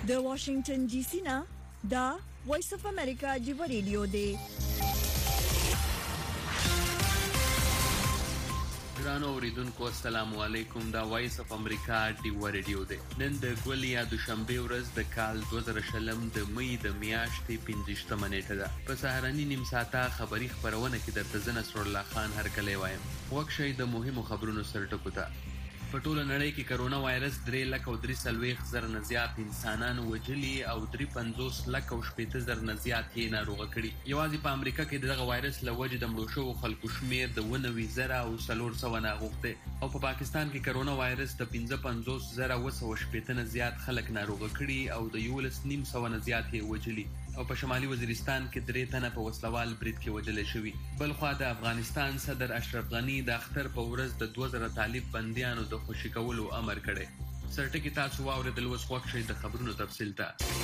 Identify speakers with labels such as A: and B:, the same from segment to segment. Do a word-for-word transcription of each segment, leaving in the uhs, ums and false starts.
A: د واشنگټن ډي سي نه دا وایس اف امریکا دی ریډیو دی.
B: ګرانو اوریدونکو السلام علیکم. دا وایس اف امریکا دی ریډیو دی. نن د ګولیا دوشنبه ورځ د کال دوه زره شلم د مې د میاشتې پنځه نیټه ده. په سهارنی نیم ساعته خبری خبرونه کې درته زه نصر الله خان هرکلی وایم. وکشي د مهمو خبرونو سره ټکو ته. په ټوله نړۍ کې کرونا وایرس درې لک او درې سلويخ زر نه زیات انسانان وجلي او درې پنځوس لک او شپږ زر نه زیات یې ناروغه کړي. یوازې په امریکا کې دغه وایرس له وجې د مړو شوو خلکو شمیر د نوي زره او څلور سوه ناروغه او په پاکستان کې کرونا وایرس د پنځه پنځوس زره او سوه شپږ نه زیات خلک ناروغه کړي او د یولس نیم سوه نه زیات یې وجلي او په شمالي وزیرستان کې درې تنه په وسلوال برید کې وجل شوي. بل خو د افغانستان صدر اشرف غنی د اختر په ورځ د دوه زره طالب بنديانو د خوشی کولو امر کړی. سرټکی تاسو واورېدل، اوس وخت شي د خبرونو تفصیل ته.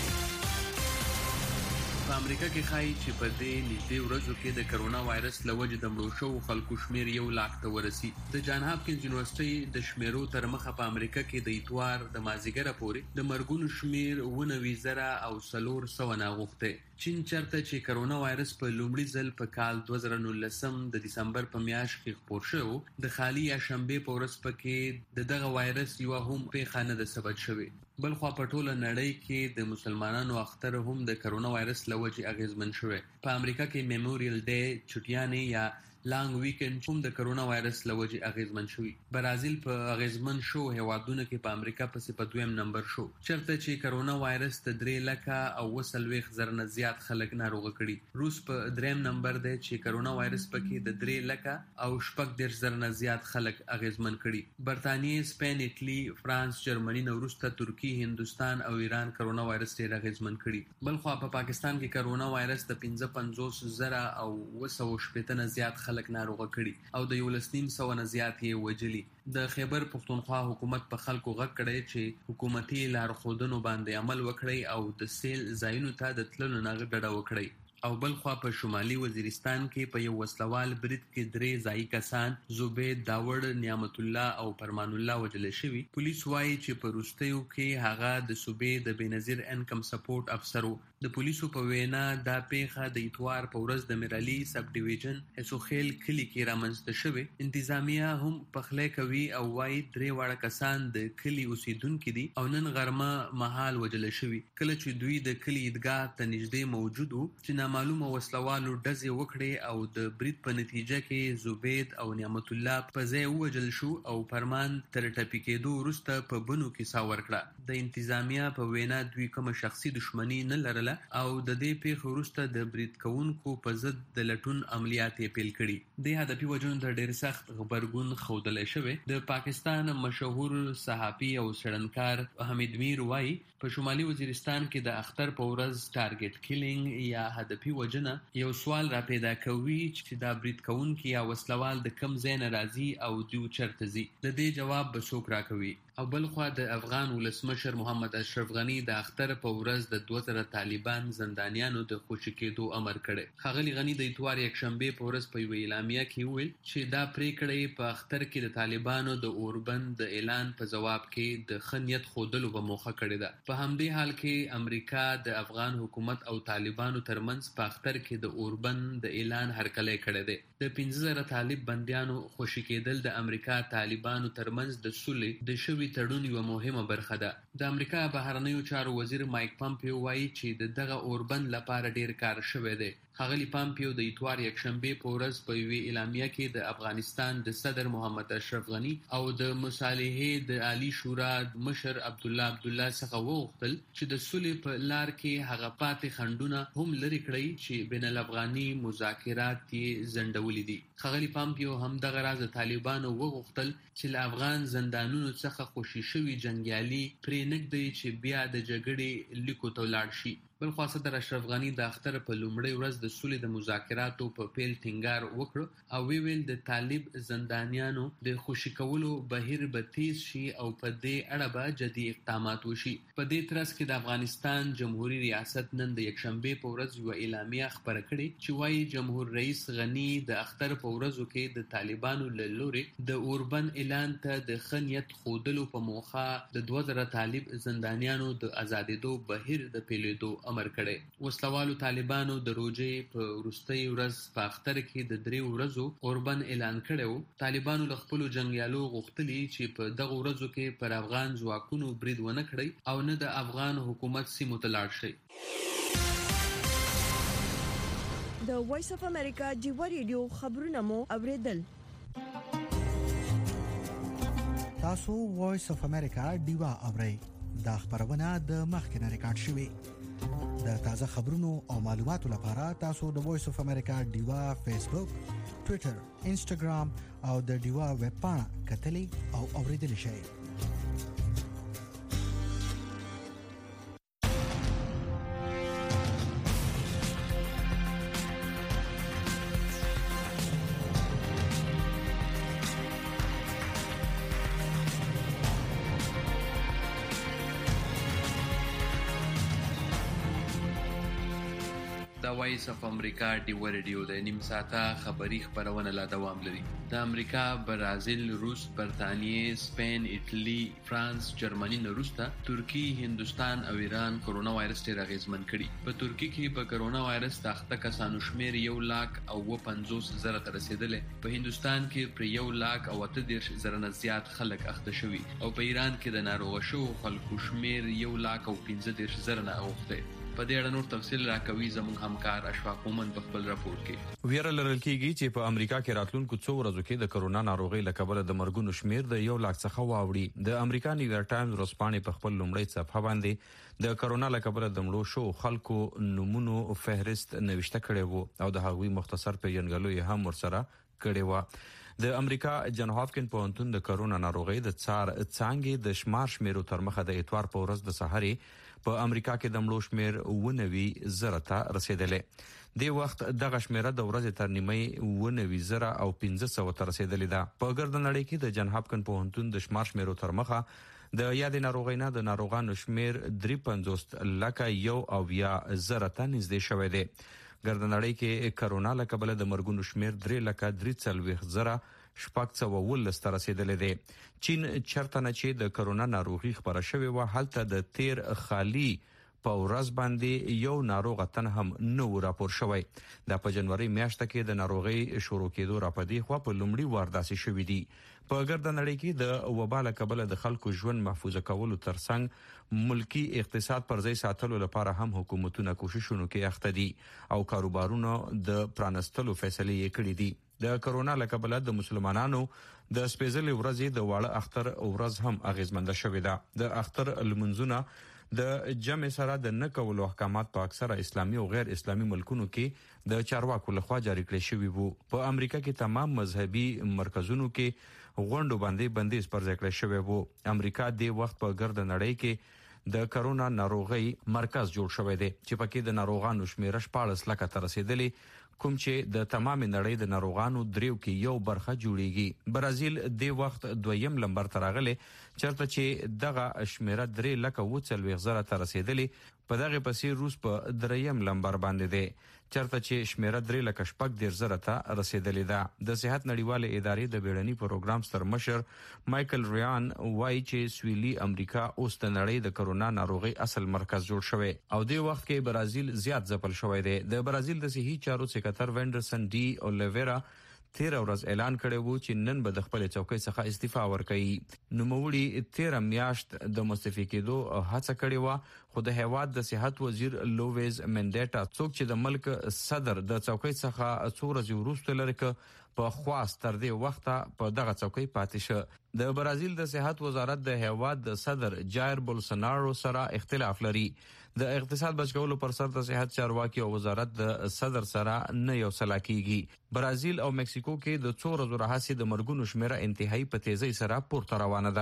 B: په امریکا کې خایي چې په دې نږدې ورځو کې د کرونا وایرس له وجې د مړو شوو خلکو شمیر یو لاک ته ورسي. د جان هاپکینز یونیورسيټي د شمیرو تر مخه په امریکا کې د اتوار د مازیګره پورې د مرګونو شمیر نوي زره او څلور سوه ناغوښته. چین چرته چې کرونا وایرس په لومړي ځل په کال دوه زره نولسم د دسمبر په میاشت کې خپور شو، د خالي یا شنبه په ورځ پکې د دغه وایرس یو هم پیښه نه د ثبت شوی. بل خو په ټوله نړۍ کې د مسلمانانو اختر هم د کرونا وایرس له وجې اغیزمن شوی. په امریکا کې میموریل ډے چټیانې یا لانګ ویکند هم د کرونا وایرس له وجې اغیزمن شوی. برازیل په اغیزمن شو هیوادونو کې په امریکا پسې په دویم نمبر شو، چرته چې کرونا وایرس د درې لکه او وسلويخ زر نه زیات خلک ناروغه کړي. روس په دریم نمبر دی چې کرونا وایرس پکې د درې لکه او شپږ دېرش زر نه زیات خلک اغیزمن کړي. برتانیې، سپین، ایټلی، فرانس، جرمني نه وروسته ترکی، هندوستان او ایران کرونا وایرس ډېر اغیزمن کړي. بل خو په پاکستان کې کرونا وایرس د پنځه پنځوس زره او وسو شپږ نه زیات خلک ناروغه کړي او د یولس نیم سوه نه زیات یې وجلي. د خیبر پښتونخوا حکومت په خلکو غږ کړی چې حکومتي لارښودونو باندې عمل وکړي او د سیل ځایونو ته د تللو نه ډډه وکړي. او بل خو په شمالي وزیرستان کې په یو وسلوال برید کې درې ځایي کسان زبید، داوړ، نعمت الله او فرمان الله وجل شوي. پولیس وایي چې په وروستیو کې هغه د صوبې د بېنظیر انکم سپورټ افسر و. د پولیسو په وینا دا پیښه د اتوار په ورځ د میرالي سب ډیویژن هسوخیل کلي کې رامنځته شوې. انتظامیه هم پخلی کوي او وایي درې واړه کسان د کلي اوسیدونکي دي او نن غرمه مهال وجل شوي کله چې دوی د کلي عیدګاه ته نږدې موجود وو چې معلومه وسلوالو ډزې وکړې او د برید په نتیجه کې زبید او نعمت الله په ځای ووجل شو او فرمان تر ټپي کېدو وروسته په بنو کې ساه ورکړه. د انتظامیه په وینا دوی کومه شخصي دښمني نه لرله او د دې پیښې وروسته د برید کوونکو په ضد د لټون عملیات یې پیل کړي. د هدفي وجنو ته ډېر سخت غبرګون ښودلی شوی. د پاکستان مشهور صحافي او څېړنکار حمید میر وایي په شمالي وزیرستان کې د اختر په ورځ ټارګټ کیلینګ یا هدفي وجنه یو سوال را پیدا کوي چې دا برید کوونکي یا وسلوال د کم ځای نه راځي او دوی چرته ځي. د دې جواب به څوک راکوي. او بل خو د افغان ولسمشر محمد اشرف غنی د اختر په ورځ د دوه زره طالبان زندانیانو د خوشي کېدو امر کړی. ښاغلي غنی د اتوار یکشنبه په ورځ په یوه اعلامیه کې وویل چې دا پریکړه په اختر کې د طالبانو د اوربند د اعلان په جواب کې د ښه نیت ښودلو په موخه کړې ده. په همدې حال کې امریکا د افغان حکومت او طالبانو ترمنځ په اختر کې د اوربند د اعلان هرکلی کړی دی. د پنځه زره طالب بندیانو خوشي کېدل د امریکا طالبانو ترمنځ د سولې د شوي تړون یوه مهمه برخه ده. د امریکا بهرنیو چارو وزیر مایک پامپیو وایي چې د دغه اوربند لپاره ډیر کار شوی دی. ښاغلي پامپیو د اتوار یکشنبه په ورځ په یوې اعلامیه کې د افغانستان د صدر محمد اشرف غنی او د مصالحې د عالی شورا مشر عبدالله عبدالله څخه وغوښتل چې د سولې په لار کې هغه پاتې خنډونه هم لرې کړي چې بین الافغاني مذاکرات یې ځنډولي دي. ښاغلي پامپیو هم دغه راز د طالبانو وغوښتل چې له افغان زندانونو څخه خوشي شوي جنګیالي پرې نږدي چې بیا د جګړې لیکو ته ولاړ شي. بل خو صدر اشرف غنی د اختر په لومړۍ ورځ د سولې د مذاکراتو په پیل ټینګار وکړ او وی ویل د طالب زندانیانو د خوشی کولو بهیر به تیز شي او په دې اړه به جدي اقدامات وشي. په دې ترڅ کې د افغانستان جمهوریت ریاست نن د یکشنبه په ورځ یو اعلامیه خبره کړې چې وايي جمهور رئیس غنی د اختر په ورځو کې د طالبانو له لوري د اوربن اعلان ته د خنیت خودلو په موخه د دوه زره طالب زندانیانو د آزادېدو بهیر د پیلېدو امر کړی. وسلوالو طالبانو د روزې په وروستۍ ورځ په اختر کې د درې ورځو اوربن اعلان کړی. طالبانو له خپلو جنګیالو غوښتلي چې په دغه ورځو کې پر افغان ځواکونو برید ونه کړي او نه د افغان حکومت سیمو ته لاړ شي.
A: د وایس اف امریکا جیوا ریډیو خبرونه مو اوریدل.
C: تاسو وایس اف امریکا دیوا اورئ. دا خبرونه د مخکنه ریکارډ شوې. د تازه خبرونو او معلوماتو لپاره تاسو د وایس اف امریکا دیوا فیسبوک، ټوئیټر، انسټاګرام او د دیوا ویب پاڼه کتلی او اوریدلی شئ.
B: وایس اف امریکا ډیو ریډیو د نیم ساعته خبری خبرونه لا دوام لري. د امریکا، برازیل، روس، برتانیې، سپین، ایټلی، فرانس، جرمني نه وروسته ترکی، هندستان او ایران کرونا وایرس ډیر اغیزمن کړي. په ترکی کې په کرونا وایرس د اخته کسانو شمیر یو لاک او پنځوس زره ته رسیدلې. په هندستان کې پر یو لاک او اته دېرش زره نه زیات خلک اخته شوي او په ایران کې د ناروغ شوو خلکو شمیر یو لاک او پنځه دېرش زره نه اوښتی. په دې اړه نور تفصیل راکوي زموږ همکار اشفاق مومن په خپل راپور کې.
D: ویره لرل کېږي چې په امریکا کې راتلونکو څو ورځو کې د کرونا ناروغۍ له کبله د مرګونو شمیر د یو لاک څخه واوړي. د امریکا نیویارک ټایمز ورځپاڼې په خپل لومړۍ صفحه باندې د کرونا له کبله د مړو شو خلکو نومونو فهرست نوشته کړی وو او د هغوی مختصر پیژنګلوي هم ورسره کړی و. د امریکا جان هاپکن پوهنتون د کرونا ناروغۍ د څار څانګې د شمار شمیرو تر مخه د اتوار په ورځ د سحرې په امریکا کې د مړو شمیر ونوي زره ته رسیدلې. د وخت دغه شمیره د ورځې تر نیمه ونوي زره او پنځه سوه ته رسیدلې ده. په ګرد نړۍ کې د جان هاپکن پوهنتون د شمار شمیرو تر مخه د یادې ناروغۍ نه د ناروغانو شمیر درې پنځوس لکه یو او یا زره ته نږدې شوی دی. ګرد نړۍ کې کرونا له کبله د مرګونو شمیر درې لکه درې څلوېښت زره شپږ سوه اوولس ته رسیدلی دی. چین چرته نه چې د کرونا ناروغي خپره شوې وه هلته د تیر خالي په ورځ باندې یو ناروغ تن هم نه و راپور شوی. دا په جنوري میاشته کې د ناروغۍ شروع کېدو راپدې خوا په لومړي وار داسې شوي دي. په ګرده نړۍ کې د وبا له کبله د خلکو ژوند محفوظه کولو ترڅنګ ملکی اقتصاد پر ځای ساتلو لپاره هم حکومتونه کوششونو کې اخته دي او کاروبارونو د پرانستلو فیصلې یې کړې دي. د کرونا له کبله د مسلمانانو د سپېڅلې ورځې د واړه اختر ورځ هم اغیزمنده شوې ده. د اختر لمونځونه د جمع سره د نه کولو احکامات په اکثره اسلامي او غیر اسلامي ملکونو کې د چارواکو لخوا جاری کړی شوي وو. په امریکا کې تمام مذهبي مرکزونو کې غونډو باندې بندیز پر ځای کړی شوی وو. امریکا د وخت په ګرد نړۍ کې د کرونا ناروغۍ مرکز جوړ شوی دی چې پکې د ناروغانو شمیره شپاړس لکه ته رسیدلې، کوم چې د تمام نړۍ د ناروغانو دریو کې یو برخه جوړیږي. برازیل د وخت دویم لمبر ته راغلی چرته چې دغه شمیره درې لکه اووه څلوېښت زره ته رسیدلې. په دغې پسې روس په دریم لمبر باندې دی چرته چې شمیره درې لکه شپږ دېرش زره ته رسیدلې ده. د صحت نړیوالې ادارې د بیړني پروګرام ستر مشر مایکل ریان وایي چې سویلي امریکا اوس د نړۍ د کرونا ناروغۍ اصل مرکز جوړ شوی او د وخت کې برازیل زیات ځپل شوی دی. د برازیل د صحي چارو سکرټر وینډرسن ډي اولیویرا تیر ورځ اعلان کړی وو چې نن به د خپل چوکۍ څخه استعفا ورکړي. نوموړي تیر میاشت د مستعفي کېدو هڅه کړې وه خو د هیواد د صحت وزیر لوویز منډیټا څوک چې د ملک صدر د چوکۍ څخه څو ورځې وروسته لري که په خواست تر دې وخته په دغه چوکۍ پاتې شه. د برازیل د صحت وزارت د هیواد د صدر جایر بولسونارو سره اختلاف لري. د اقتصاد بچکولو پر سر د صحت چارواکي او وزارت د صدر سره نه یو سلا کیږي. برازیل او مکسیکو کې د څو ورځو راهیسې د مرګونو شمیره انتهایی په تیزی سره پورته روانه ده.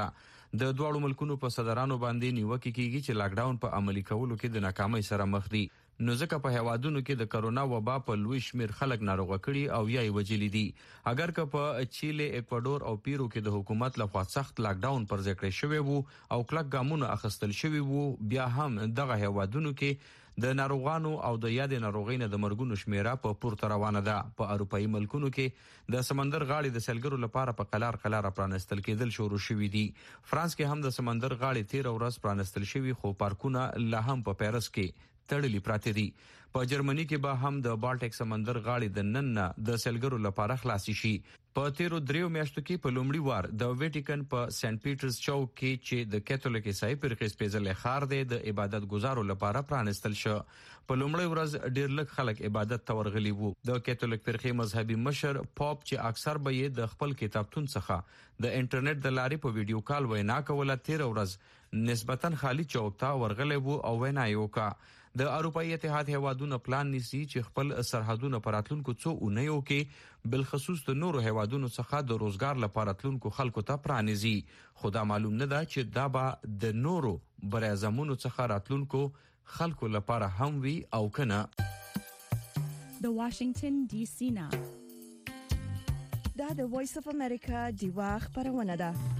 D: د دواړو ملکونو په صدرانو باندې نیوکه کیږي چې لاک ډاون په عملي کولو کې د ناکامۍ سره مخ دي. نو ځکه په هوادونو کې د کرونا وبا په لوی شمیر خلک ناروغه کړي او یا یې وجلي دي. اگر که په چیلي، اکوادور او پیرو کې د حکومت لخوا سخت لاک ډاون پر ځای کړی شوی وو او کلک ګامونه اخیستل شوی وو، بیا هم دغه هوادونو کې د ناروغانو او د یادې ناروغۍ نه د مرګونو شمیره په پورته روانه ده. په اروپایي ملکونو کې د سمندر غاړې د سیلګرو لپاره په قلار قلار پرانستل کېدل شروع شوي دي. فرانس کې هم د سمندر غاړې تیر ورځ پرانستل شوي، خو پارکونه لا هم په پیرس کې تړلي پراته دي. په جرمني کې به هم د بالټیک سمندر غاړې د نن نه د سیلګرو لپاره خلاص شي. په تیرو دریو میاشتو کې په لومړي وار د ویټیکن په سنت پیټرز چوک کې چې د کاتولیک عیسائی فرقې سپېڅلی ښار دی د عبادت ګزارو لپاره پرانستل شو. په لومړۍ ورځ ډېر لږ خلک عبادت ته ورغلي وو. د کاتولیک فرقې مذهبي مشر پاپ چې اکثر به یې د خپل کتابتون څخه د انټرنیټ د لارې په ویډیو کال وینا کوله، تیر ورځ نسبتا خالی چوک ته ورغلی وو او وینا یې وکړه. د اروپایي اتحاد هیوادونو پلان نیسي چې خپل سرحدونه په راتلونکو څو اونیو کې بالخصوص د نورو هیوادونو څخه د روزګار لپاره راتلونکو خلکو ته پرانیزي. خو دا معلوم نه ده چې دا به د نورو بر اعظمونو څخه راتلونکو خلکو لپاره هم وي او کنه.
A: د واشنگټن ډي سي نه دا د وایس اف امریکا دیوا خبرونه ده.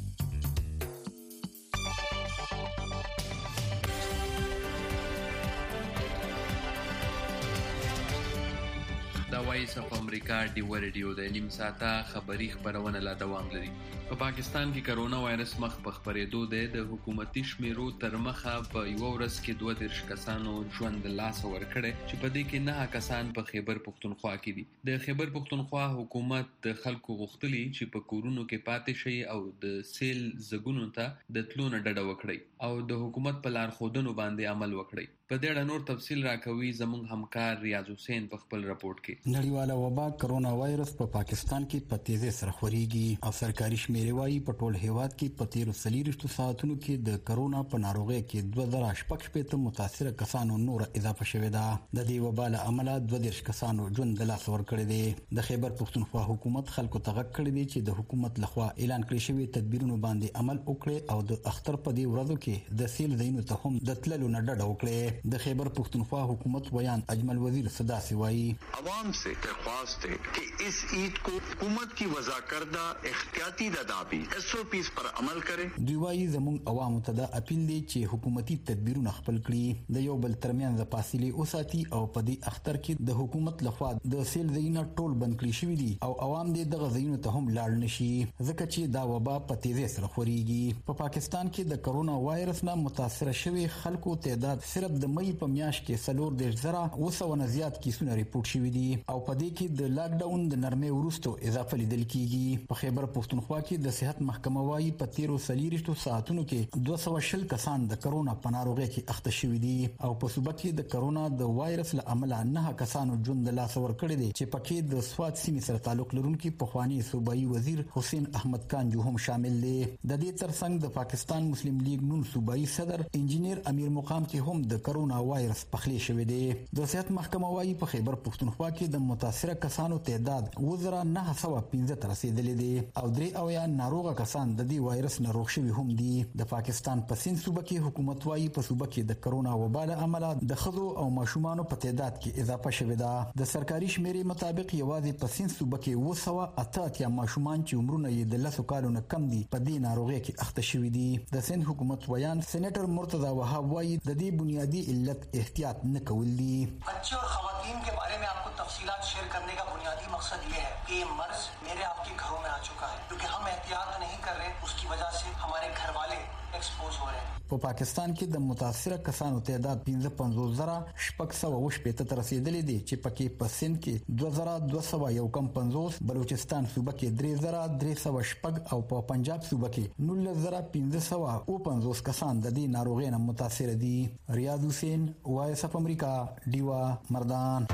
B: د وایس اف امریکا ډیو ریډیو د نیم ساعته خبری خبرونه لا دوام لري. په پاکستان کې کرونا وایرس مخ په خبرېدو دی. د حکومتي شمیرو تر مخه په یو ورځ کې دوه دیرش کسانو ژوند له لاسه ورکړی چې په دې کې نه کسان په خیبر پښتونخوا کې دي. د خیبر پښتونخوا حکومت د خلکو غوښتلي چې په کورونو کې پاتې شي او د سیل زګونو ته د تلو نه ډډه وکړي او د حکومت په لارښودنو باندې عمل وکړي. په دې اړه نور تفصیل راکوي زموږ همکار ریاض حسین په خپل راپورټ کې.
E: نړیواله وبا کرونا وایرس په پا پاکستان کې په تیزی سره خوريږي او سرکاري شمیرې وايي په ټول هیواد کې په تیرو څلوېښتو ساعتونو کې د کرونا په ناروغۍ کې دوه زره شپږ شپېته متاثره کسانو نور اضافه شوې ده. د دې وبا له امله دوه دیرش کسانو ژوند له لاسه ورکړی دی. د خیبر پښتونخوا حکومت خلکو ته غږ کړی دی چې د حکومت لخوا اعلان کړی شوی تدبیرونو باندې عمل وکړي او د اختر په دې ورځو کې د سیل ځایونو ته هم د تللو نه ډډه وکړي. د خیبر پښتونخوا حکومت ویان اجمل وزیر صدا سی وایي
F: عوام سے درخواست ہے کہ اس عید کو حکومت کی وضع کردہ احتیاطی تدابیر ایس او پیز پر عمل کرے.
E: دوی وایي زموږ عوامو ته دا اپیل دی چې حکومتي تدبیرونه خپل کړي، د یو بل ترمنځ فاصله وساتي او په دې اختر کې د حکومت لخوا د سیل ځایونه ټول بند کړي شوی دي او عوام دې دغه ځایونو ته هم لاړ نشي ځکه چې دا وبا په تیزی سره خوريږي. په پاکستان کې د کرونا وایرس نه متاثر شوی خلکو تعداد صرف د مې په میاشت کې څلور دیرش زره اوه سوه نه زیات کیسونه ریپورت شوي دي او په دې کې د لاک ډاون د نرمۍ وروسته اضافه لیدل کیږي. په خیبر پښتونخوا کې د صحت محکمه وايي په تیرو څلوېښتو ساعتونو کې دوه سوه شل کسان د کرونا په ناروغۍ کې اخته شوي دي او په صوبه کې د کرونا د وایرس له امله نه کسانو ژوند له لاسه ورکړی دی چې پکې د سوات سیمې سره تعلق لرونکي پخوانی صوبایي وزیر حسین احمد کانجو هم شامل دی. د دې ترڅنګ د پاکستان مسلم لیگ نون صوبایي صدر انجینیر امیر مقام کې هم د کرونا وایرس پخلی شوی دی. د صحت محکمه وايي په خیبر پښتونخوا کې د متاثره کسانو تعداد اوه زره نه سوه پنځه ته رسیدلی دی او درې اویا ناروغه کسان د دې وایرس نه روغ شوي هم دي. د پاکستان په سند صوبه کې حکومت وايي په صوبه کې د کرونا وبا له امله د ښځو او ماشومانو په تعداد کې اضافه شوې ده. د سرکاري شمیرې مطابق یوازې په سند صوبه کې اوه سوه اته اتیا ماشومان چې عمرونه یې د لسو کالو نه کم دي په دې ناروغۍ کې اخته شوي دي. د سند حکومت ویان سېنیټر مرتضی وهاب وايي د دې بنیادی علت احتیاط نه کول دي.
G: بچے اور خواتین کے بارے میں آپ کو تفصیلات شیئر کرنے کا بنیادی مقصد یہ ہے کہ یہ مرض میرے آپ کے گھروں میں آ چکا ہے کیونکہ ہم احتیاط نہیں کر رہے، اس کی وجہ سے ہمارے گھر والے ایکسپوز ہو رہے ہیں.
E: په پاکستان کې د متاثره کسانو تعداد پنځه پنځوس زره شپږ سوه اوه شپېته ته رسیدلی دی چې پکې په سند کې دوه زره دوه سوه یو کم پنځوس، بلوچستان صوبه کې درې زره درې سوه شپږ او په پنجاب صوبه کې نولس زره پنځه سوه اوه پنځوس کسان د دې ناروغۍ نه متاثره دي. ریاض حسین، وایس اف امریکا، ډیوا، مردان.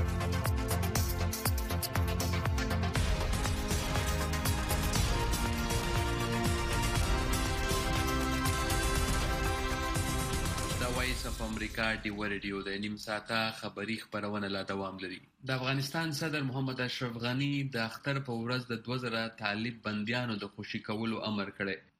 B: وایس اف امریکا ډیو ریډیو د نیم ساعته خبری خبرونه لا دوام لري. د افغانستان صدر محمد اشرف غنی د اختر په ورځ د دوه زره طالب بندیانو د خوشي کولو امر کړی.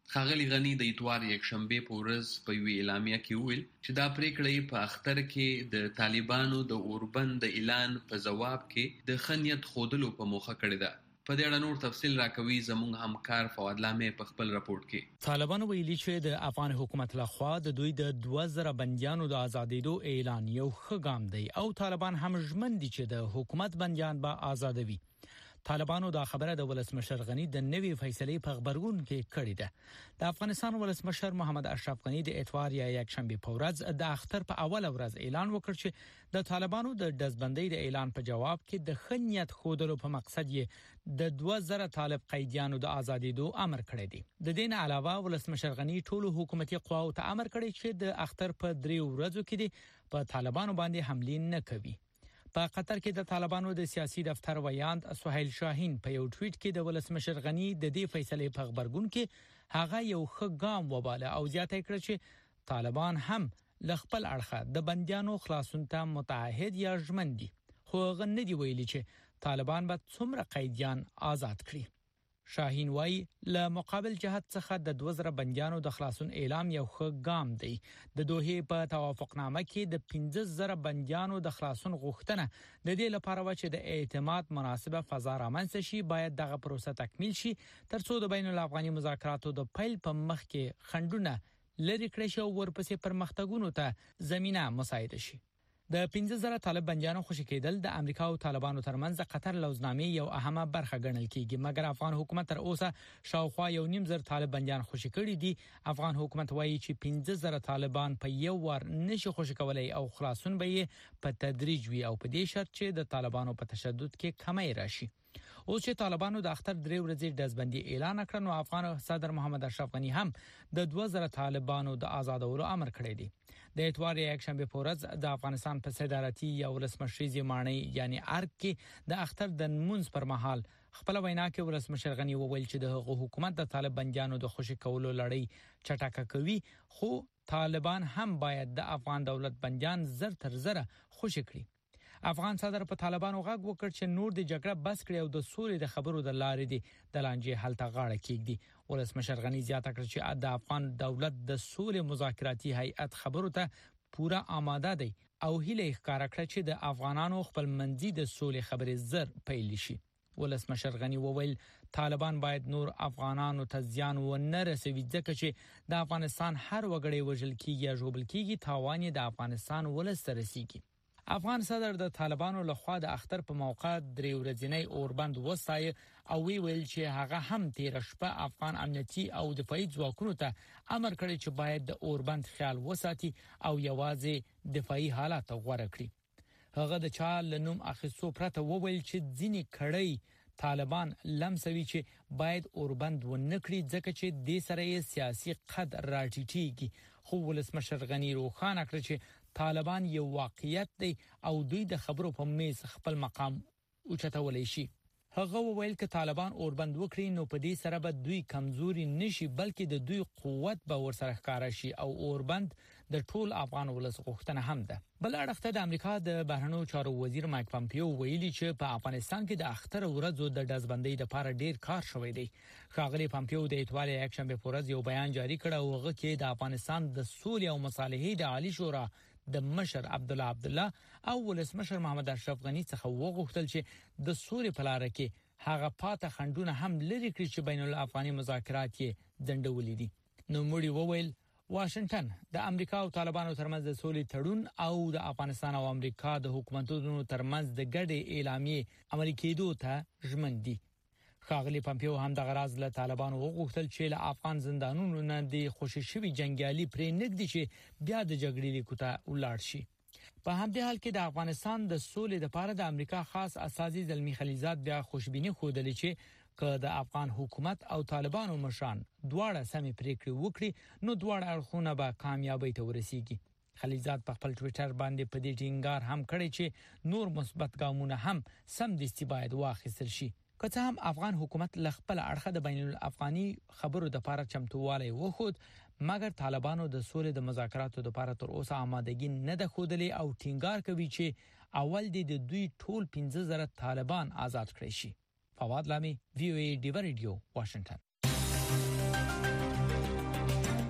B: ښاغلي غني د اتوار یکشنبه په ورځ په یوې اعلامیه کې وویل چې دا پریکړه په اختر کې د طالبانو د اوربند د اعلان په جواب کې د خنیت خودلو په موخه کړې ده. په دې اړه نور تفصیل راکوي زموږ همکار فواد لامې په خپل راپورټ کې.
H: طالبانو ویلي چې د افغان حکومت لخوا د دوی د دوه زره بنديانو د آزادېدو اعلان یو ښه ګام دی او طالبان هم ژمن دي چې د حکومت بنديان به آزادوي. طالبانو دا خبره د ولسمشر غنی د نوي فیصلې په خبرګون کې کړې ده. د افغانستان ولسمشر محمد اشرف غنی د اتوار یا یکشنبه په ورځ د اختر په اوله ورځ اعلان وکړ چې د طالبانو د دزبندۍ د اعلان په جواب کې د خنیت خودلو په مقصد یې د دوه زره طالب قیدیانو د آزادېدو امر کړی دی. د دین علاوه ولسمشر غنی ټول حکومتي قواو ته امر کړی چې د اختر په درې ورځو کې په طالبانو باندې حمله نه کوي. په قطر کې د طالبانو د سیاسي دفتر ویاند سهیل شاهین په یو ټویټ کې د ولسمشر غنی د دې فیصلې په خبرګون کې هغه یو ښه ګام وباله او زیاته کړ چې طالبان هم ل خپل اړخه د بنديانو خلاصون ته متعهد یا ژمن دي. خو هغه نه دی ویلي چې طالبان به څومره قیدیان آزاد کړي. شاهین وای له مقابل جهت څخه د دوه زره بنديانو د خلاصون اعلان یو ښه ګام دی. د دوحې په توافقنامه کې د پنځه زره بنديانو د خلاصون غوښتنه د دې لپاره و چې د اعتماد مناسبه فضا رامنځته شي باید دغه پروسه تکمیل شي ترڅو د بین الافغاني مذاکراتو د پیل په مخ کې خنډونه لری کړی شي او ورپسې پرمختګونو ته زمينه مساعده شي. د پنځه زره طالب بنديانو خوشی کېدل د امریکا او طالبانو ترمنځ د قطر لوزنامې یو اهمه برخه ګڼل کیږي مګر افغان حکومت تر اوسه شاوخوا یو نیم زر طالب بنديان خوشی کړي دي. افغان حکومت وایي چې پنځه زره طالبان په یو ور نشي خوشی کولای او خلاصون به په تدریج وي او په دې شرط چې د طالبانو په تشدد کې کمی راشي. اوس چې طالبانو د اختر درې ورځې دزبندي اعلان کړ نو افغان صدر محمد اشرف غنی هم د دوه زره طالبانو د آزادولو امر کړی دی. د اتوار یکشنبه په ورځ د افغانستان په صدارتي یا ولسمشریزي مانی یعنی ارګ کې د اختر د منځ پر مهال خپل وینا کې ولسمشر غنی وویل چې د حکومت د طالب بنديانو د خوشی کولو لړۍ چټکه کوي خو طالبان هم باید د افغان دولت بنديان زر تر زره خوشی کړي. افغان صدر په طالبانو غږ وکړ چې نور د جګړه بس کړي او د سولې د خبرو د لارې دي د لانجې حل ته غاړه کېږدي. ولسمشر غنی زیاته کړ چې د افغان دولت د سولې مذاکراتي هیئت خبرو ته پوره آماده دی او هیله ښکارا کړ چې د افغانانو خپل منځي د سولې خبرې زر پیل شي. ولسمشر غنی وویل طالبان باید نور افغانانو ته ځان و نه رسوي ځکه چې د افغانستان هر وګړی وژل کیږي یا ژوبل کیږي تاوان د افغانستان ولس ته رسیږي. افغان صدر د طالبانو لخوا د اختر په موقع درې ورځنی اوربند وستای او وی ویل چې هغه هم تیر شپه افغان امنیتي او دفاعي ځواکونو ته امر کړی چې باید د اوربند خیال وساتي او یوازې دفاعي حالات غوړه کړي. هغه د چا لنوم اخیستو پرته وویل چې ځینی کړي طالبان لمسوي چې باید اوربند ونکړي ځکه چې د سره سیاسي قد راټیټيږي. خو ولسمشر غنی روخانه کړ چې طالبان یو واقعیت دی او دوی د خبرو په میز خپل مقام اوچتولای شي. هغه وویل چې طالبان اوربند وکړي نو په دې سره به دوی کمزوري نشي بلکې د دوی قوت به ورسره ښکارا شي او اوربند د ټول افغان ولس غوښتنه هم ده. بل اړخته د امریکا د بهرنیو چارو وزیر مایک پامپیو ویلي چې په افغانستان کې د اختر ورځو د دزبندۍ لپاره ډیر کار شوی دی. ښاغلی پامپیو د اتوار یکشنبه په ورځ یو بیان جاری کړ او هغه کې د افغانستان د سولې او مصالحې د عالی شورا د مشر عبد الله عبد الله او ولسمشر محمد اشرف غنی څخه وغوښتل چې د سولې په لار کې هغه پاته خنډونه هم لري کړی چې بین الافغاني مذاکرات یې ځنډولې دي. نو موږ وویل واشنگټن د امریکا او طالبانو ترمنځ د سولې تړون او د افغانستان او امریکا د حکومتونو ترمنځ د ګډې اعلامیې عملي کېدو ته ژمن دي. ښاغلی پامپیو هم د غراز له طالبانو وغوښتل چې له افغان زندانونو نه د خوشی شوی جنگیالي پرې نګدي چې بیا د جګړې لیکو ته ولاړ شي. په همدې حال کې د افغانستان د سولې لپاره د امریکا خاص اساسي زلمی خلیزات بیا خوشبیني خوده چې که د افغان حکومت او طالبانو مشران دواړه سمې پریکړې وکړي نو دواړه اړخونه به کامیابی ته ورسیږي. خلیزات په خپل ټویټر باندې په دې ټینګار هم کړی چې نور مثبت ګامونه هم سم دستي باید واخیستل شي. که څه هم افغان حکومت ل خپل اړخه د بین الافغاني خبرو د لپاره چمتووالی وخود مګر طالبانو د سولې د مذاکراتو لپاره تر اوسه آمادګي نه ده ښودلې او ټینګار کوي چې اول د دوی ټول پنځه زره طالبان آزاد کړي شي. فواد لامي وی او ای ډیو ریډیو واشنگټن.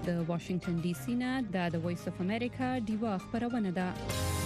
I: د واشنگټن ډي سي نه د وایس اف امریکا دیوا خبرونه ده.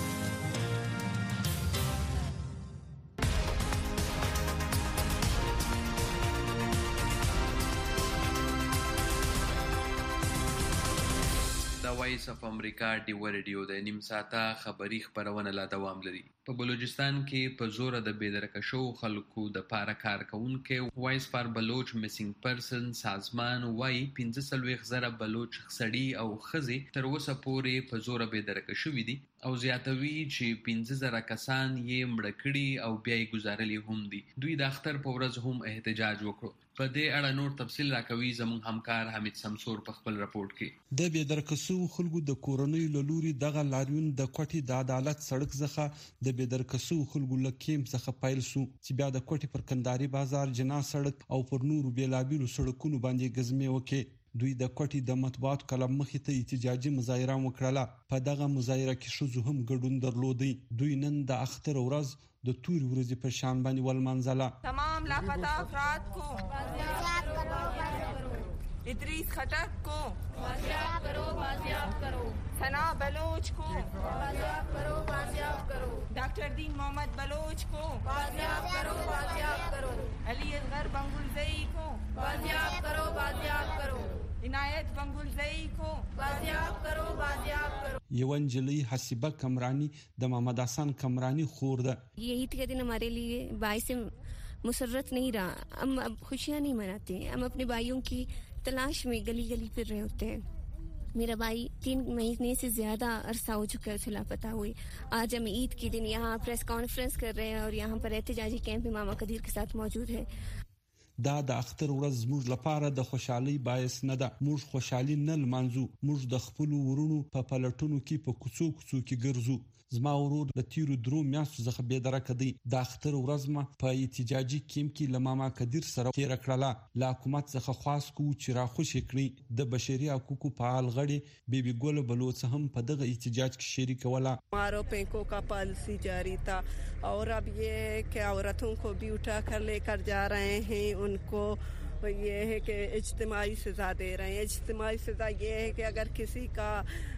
B: وایس اف امریکا ډیو ریډیو د نیم ساعته خبری خبرونه لا دوام لري. په بلوچستان کې په زور د بېدرکه شو خلکو د پاره کار کوونکې وایس فار بلوچ میسنګ پرسن سازمان وای پنځه سلويخ زره بلوچ خسړي او خزي تر اوسه پورې په زور بېدرکه شوې دي او زیاتوي چې پنځه زره کسان یې مړ کړي او بیا یې گزارلي هم دي. دوی د اختر په ورځ هم احتجاج وکړو. په دې اړه نور تفصیل راکوي زموږ همکار حمید سمسور په خپل راپورټ کې.
J: د بېدرکسو خلکو د کورونی لوري دغه لاریون د کوټي د عدالت سړک څخه د بېدرکسو خلکو لکیم څخه پایل سو چې بیا د کوټي پر کنداري بازار جنا سړک او پر نور بیلابیلو سړکونو باندې غزمه وکي. دوی د کوټي د مطبوعات کلم مخې ته احتجاجي مظاهره وکړه. په دغه مظاهره کې شوزو هم ګډون درلودي. دوی نن د اختر ورځ د توري ورځې په شان باندې ولمنځله.
K: تمام لاپتا افراد کو بازیاب کرو، ادریس خټک کو بازیاب کرو بازیاب کرو، ثنا بلوچ کو بازیاب کرو بازیاب کرو، ڈاکٹر دین محمد بلوچ کو بازیاب کرو بازیاب کرو، علی اصغر بنگلزئی کو بازیاب کرو بازیاب کرو، عنایت بنگلزئی کو بازیاب کرو بازیاب کرو.
J: یو انجلی حسیبه کمرانی د محمد حسن کمرانی خور ده.
L: یہی کا دن ہمارے لیے باعث مسرت نہیں رہا. ہم اب خوشیاں نہیں مناتے ہیں. ہم اپنے بھائیوں کی تلاش میں گلی گلی پھر رہے ہوتے ہیں. میرا بھائی تین مہینے سے زیادہ عرصہ ہو چکا ہے اسے لاپتہ ہوئے. آج ہم عید کے دن یہاں پریس کانفرنس کر رہے ہیں اور یہاں پر احتجاجی کیمپ میں ماما قدیر کے ساتھ موجود ہے.
J: دا د اختر ورځ زموږ لپاره د خوشحالي باعث نه ده. موږ خوشحالي نه لمانځو. موږ د خپل ورونو په پلټونو کې په کوڅو کوڅو کې ګرځو. زما ورور د تیرو درو میاشتو څخه بې درکه دی. د اختر ورځ ما په احتجاجي کیمپ کې له ماما قدیر سره تیر کړله. له حکومت څخه خواست کوو چې راخوشي کړي. د بشري حقوقو فعال غړي بیبي ګل بلوچ هم په دغه احتجاج کې شریک وله.
K: مارو پینکو کا پالیسی جاری تھا اور اب یہ کہ عورتوں کو بھی اٹھا کر لے کر جا رہے ہیں. ان کو یہ ہے کہ اجتماعی سزا دے رہے ہیں. اجتماعی سزا یہ ہے کہ اگر کسی کا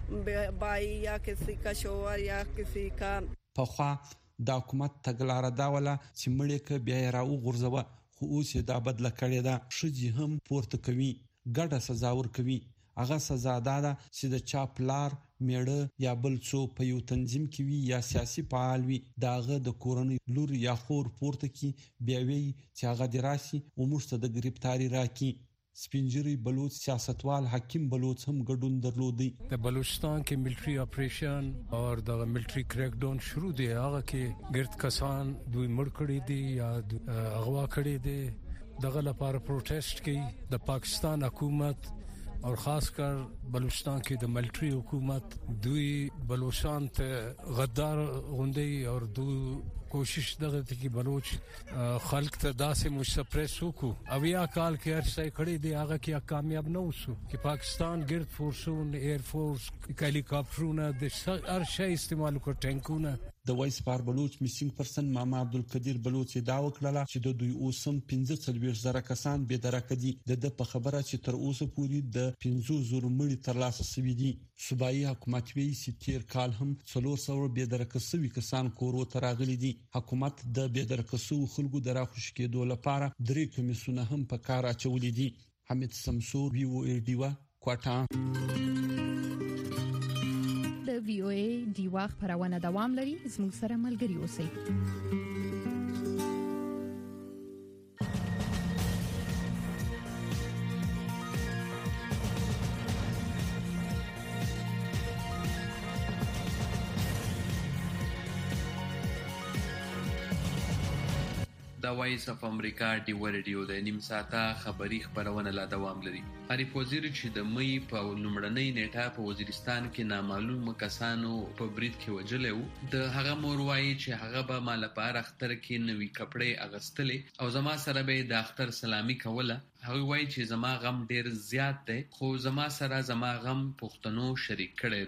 K: بھائی یا کسی کا شوہر یا کسی کا
J: پخوا د حکومت تګلاره دا ولا چې مړی ک بیا راو غورځوه خو اوس دا بدله کړې ده. شجی هم پورته کوي ګډه سزا ور کوي. هغه سزا دا ده چې د چا پلار میړه یا بل څو په یو تنظیم کې وي یا سیاسي فعال وي داغه د کورنۍ لور یا خور پورته کی بیا وی چې هغه دراسي او موږ ته د گرفتاری راکې. سپینجری بلوچ سیاستوال حکیم بلوچ هم ګډون درلودي.
M: د بلوچستان کې ملټری اپریشن او د ملټری کریک ډاون شروع دی. هغه کې ګرد کسان دوی مړ کړي دي یا اغوا کړي دي. دغه لپاره پروټیسټ کوي د پاکستان حکومت اور خاص کر بلوچستان کی د ملټری حکومت. دوی بلوچستان ته غدار غوندي اور دو کوشش دغه ته کی بلوچ خلق ته داسې مشپریس وکړو. اویا کال کې هر څه کړی دی هغه کې کامیاب نه وسو چې پاکستان ګرد فورسون ایر فورس هلیکاپټرونه د هر شی استعمال وکړ ټانکونه.
J: د وایس فار بلوچ میسنګ پرسن ماما عبدالقدیر بلوچ دا وکړه چې د دوی اوسم پنځه څلوېښت زره کسان بې درکه دي. د په خبره چې تر اوسه پورې د پنځه زره مړي ترلاسه شوي دي. صوبایي حکومت وی چې تیر کال هم څلور سوه بې درکه شوي کسان کورو ته راغلي دي. حکومت د بې درکه شوو خلکو د راخوشي کېدو لپاره درې کمیسیونه هم په کار اچولي دي. حمید سمسور وی او ای ډیوا کوټا.
A: د وی او ای دیوا خبرونه دوام لري. زموږ سره ملګري اوسئ.
B: د وایس اف امریکا ډیو ریډیو د نیم ساعته خبری خبرونه لا دوام لري. عارف وزیر چې د مې په لومړنۍ نیټه په وزیرستان کې نامعلوم کسانو په برید کې وجلې وو. د هغه مور وایي چې هغه به مال لپاره اختر کې نوې کپړې اغستلې او زما سره به د اختر سلامي کوله. هغه وایي چې زما غم ډیر زیات دی خو زما سره زما غم پښتنو شریک کړي دي.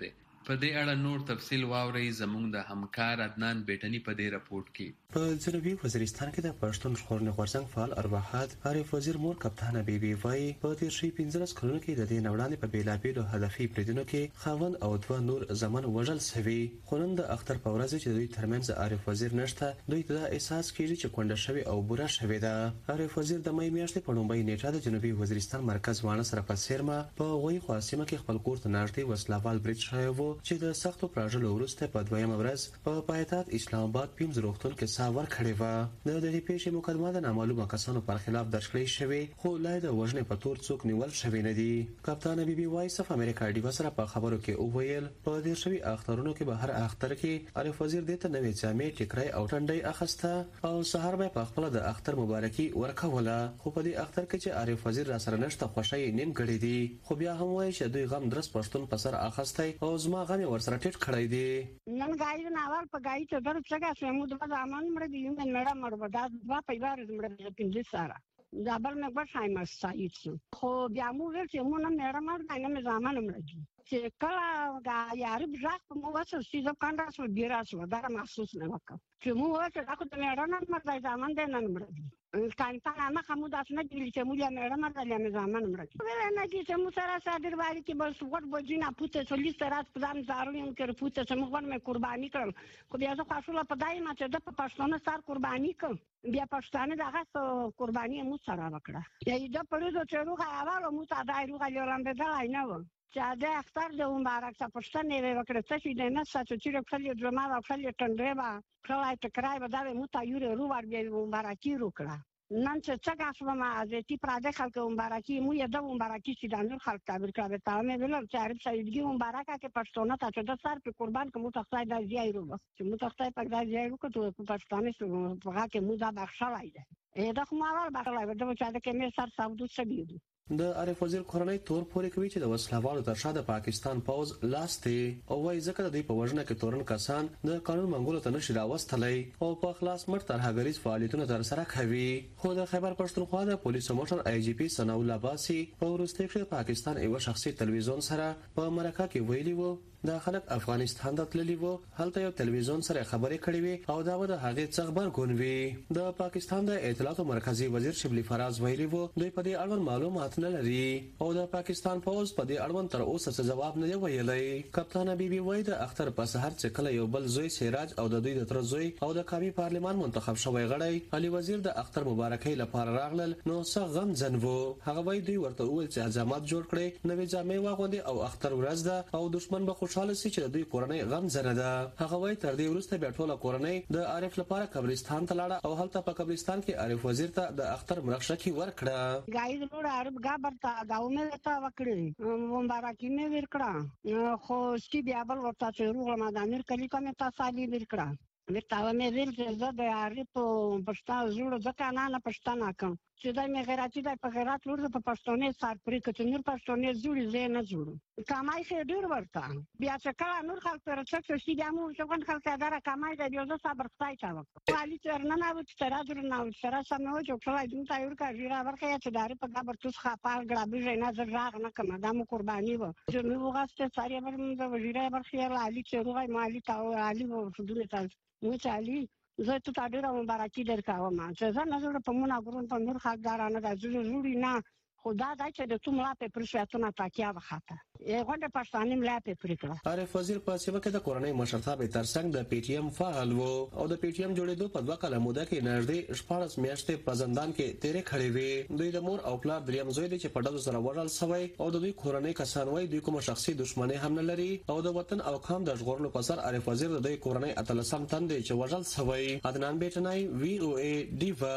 B: په دې اړه نور تفصیل واورئ زموږ د همکار عدنان بیٹنی په دې راپورټ کې.
N: په جنوبي وزیرستان کې د پښتون ژغورنې غورځنګ فعال ارواحات عارف وزیر مور کپتانه بیبي وایي په تیر شي پنځلس کلونو کې د دې نوړاندې په بیلابیلو هدفي بریدونو کې خاوند او دوه نور زمن وژل شوي. خو نن د اختر په ورځ چې دوی ترمنځ عارف وزیر نشته دوی ته احساس کیږي چې کونډه شوی او بوره شوی ده. عارف وزیر د مې میاشتې په لومړۍ نیټه د جنوبي وزیرستان مرکز وانه سره په سیرما په وای خاصمه کې خپل کور ته ناشتي وسلوال برید شوی وو چې د سختو پراژلو وروسته په دویمه ورځ په پایتخت اسلام آباد پیمز روغتون کې ساور کړی و. د دې پیښې مقدمه د نامعلومه کسانو پر خلاف درج کړې شوې خو لا د وژنې په تور څوک نیول شوی نه دي. کپتان بي بي وایس اف امریکا ډیو سره په خبرو کې وویل په دې شوی اخترونو کې به هر اختر کې عارف وزیر دې ته نوې جامې ټیکرای او ټنډي اخسته او سحر به په خپل د اختر مبارکي ورکوله. خو په دې اختر کې چې عارف وزیر را سره نشته خوشي نیم کړی دي خو بیا هم وایي چې دوی غم درس پښتون په سر اخسته او زما غم ورسره ټیټ کړی دی.
O: نن گائی ناوال په گائی ته در څنګه سمو د ځامن مړ دی یو نن مړ ودا دوا په یوار مړ دی پنځه ساره دا بل مې په شایم سایت خو بیا مو ول چې مو نه مړ مړ نه مې ځامن مړ دی چې کله دا یاري بځاک په مو واسه چې ځکه سو ډیرا سو دا محسوس نه وکړ چې مو ورته دا کوم مړ نه مړ دی ځامن دی نن مړ دی کانتا نه خمو داس نه دی چې مو یا مړ مړ دی مې ځامن مړ دی ول نه چې مو سره صادر وایي چې بس وټ بجینا پوته سولې سره پدام زارو یم کړ پوته چې موږ ورمه قرباني کړل خو بیا زه خاصله پدای ما چې د پښتون سره قرباني کړ بیا پښتانه دغه قرباني مو سره وکړه یی دا پرې د چروغه اواله مو تا دای روغه لرم به دا نه و چې دا اختر د مبارک څخه پښتنه وکړه چې د نه ساتو چې خپل درما او خپل ټنډه با خلای ټکرای به دا مو تا یو ورو ور بیا مبارکي وکړه. نن چې څنګه شوم از تی پراده خلک مبارکي مو یې د مبارکي چې د نور خلک تعبیر کړه ته مې ویل چې عرب سیدګي مبارکه کې پښتون ته چې د سر په قربان کوم ته خدای د زیای ورو چې مو ته خدای په د زیای ورو ته په پښتانه سره په هغه کې مو دا بخښلای ده اې دا خو ما ور بخښلای ده چې دا کې مې سر سعودي سبي
N: د عارف وزیر کورنۍ تور پورې کوي چې د وسلوالو تر شا د پاکستان پوز لاسته او وايي ځکه د دې په وژنه کې تورن کسان د قانون منګولو ته نشي راوستلای او په خلاص مړ تر هغریز فعالیتونه تر سره کوي. خو د خیبر پښتونخوا د پولیسو موټر آی جی پی ثنا الله باسي په ورسته کې پاکستان یو شخصي تلویزیون سره په مرکه کې ویلي وو د خلک افغانستان ته تللی وو هلته یو تلویزیون سره خبرې کړې وي او دا و د هغه څخبر غونوي. د پاکستان د اطلاعات مرکزی وزیر شبلی فراز ویلي وو دوی په دې اړه معلومات نه لري او د پاکستان پوز په دې اړه تر اوسه څه جواب نه دی ویلی. کپتان بي بي وایي د اختر په سحر چې کله یو بل زوی سراج او د دوی د تر زوی او د قومي پارلمان منتخب شوی غړی علي وزیر د اختر مبارکۍ لپاره راغلل نو څه غم ځنوو. هغه وایي دوی ورته وویل چې عزمات جوړ کړي نوې جامې واغوندي او اختر ورځ ده او دشمن به خوشاله شي چې دوی کورنۍ غم زنه ده. هغه وایي تر دې وروسته بیا ټوله کورنۍ د عارف لپاره قبرستان ته لاړه او هلته په قبرستان کې عارف وزیر ته د اختر مرخصتي ورکړه.
O: گائی ضرور عرب گابر تا گاو مې تا وکړي مبارکي مې ورکړه خو سکی بیا بل ورته چې روغ رمضان کلی کومه تاسو علي ورکړه ورته مې ویل چې زه د عارف پښتون جوړ ځکه نه نه پښتانه کوم چې دا مې غیرتي د په غیرت ورته په پښتونې سار پرې کته نور پښتونې جوړې زه نه جوړم کمای شه ډیر ورته بیا چې کله نور خلک پر څه چې بیا مو څنګه خلک دا کمای دی یو ځا صبر ستای تا وکړه علي چرنه نه و چې را در نه و سره سم نو چې خلای دې تا یو کا ژیرا ورکه چې داري په خبر توس خپل غړابې نه زر راغ نه کوم دا مو قرباني و چې نو وغاسته ساري ور مې وزیره ورخیال علي چې روغای مالي تا علي و فدوله تا مو علي زه ته تا ډیره مبارکي درکاوم چې زه نه زړه په مونږ غرون په نور خاګدارانه د زړه جوړی نه خدا دا چې د تومره په پرشاتونه تاکیا وخته یو غونډه پښتانه ملا په پریکړه.
N: عارف وزیر په سیمه کې د کورنۍ مشرتابه ترڅنګ د پی ټی ایم فعال وو او د پی ټی ایم جوړېدو په دوه کاله موده کې نږدې شپږ میاشتې په زندان کې تیرې کړې وې. دوی د مور او پلار دریم زوی دي چې په ډلو سره وژل شوی او د دوی کورنۍ کسان وایي دوی کوم شخصي دښمنۍ هم نه لري او د وطن او قوم د ژغورلو په سر عارف وزیر د دوی کورنۍ اتلسم تن دی چې وژل شوی. عدنان بیٹنای وی او ای ډیوا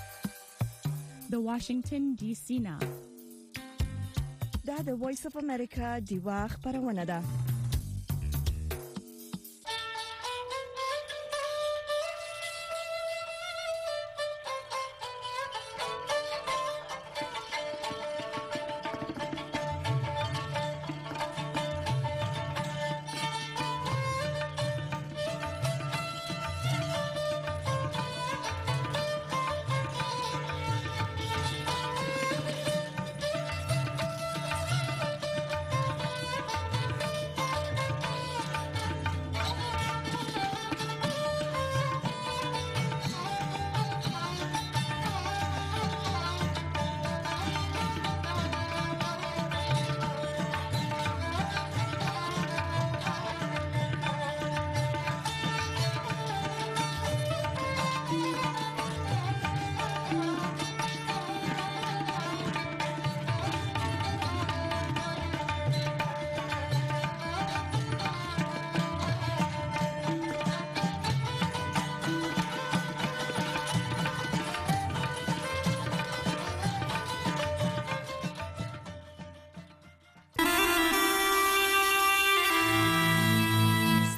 A: د واشنگټن ډي سي نه دا د وایس اف امریکا دیوا خبرونه ده.